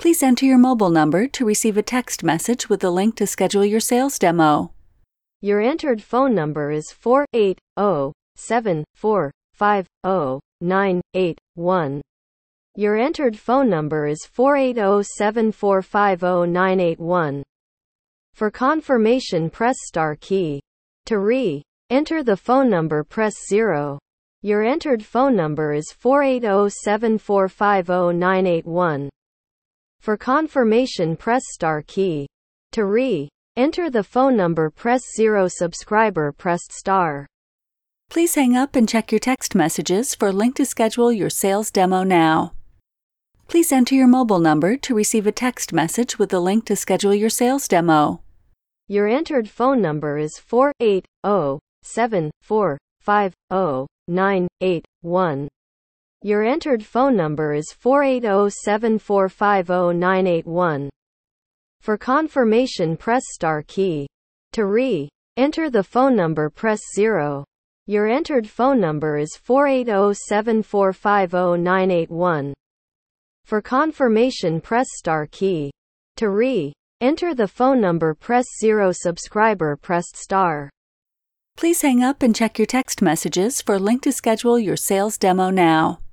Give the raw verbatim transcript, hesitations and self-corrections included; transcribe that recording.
Please enter your mobile number to receive a text message with the link to schedule your sales demo. Your entered phone number is four eight zero, seven four five zero, nine eight one. Your entered phone number is four eight zero, seven four five zero, nine eight one. For confirmation, press star key. To re-enter the phone number, press zero. Your entered phone number is four eight zero, seven four five zero, nine eight one. For confirmation, press star key. To re-enter the phone number, press zero. Subscriber pressed star. Please hang up and check your text messages for a link to schedule your sales demo now. Please enter your mobile number to receive a text message with the link to schedule your sales demo. Your entered phone number is four eight zero, seven four five zero, nine eight one. Your entered phone number is four eight zero, seven four five zero, nine eight one. For confirmation, press star key. To re-enter the phone number, press zero. Your entered phone number is four eight zero, seven four five zero, nine eight one. For confirmation, press star key. To re-enter the phone number, press zero. Subscriber pressed star. Please hang up and check your text messages for a link to schedule your sales demo now.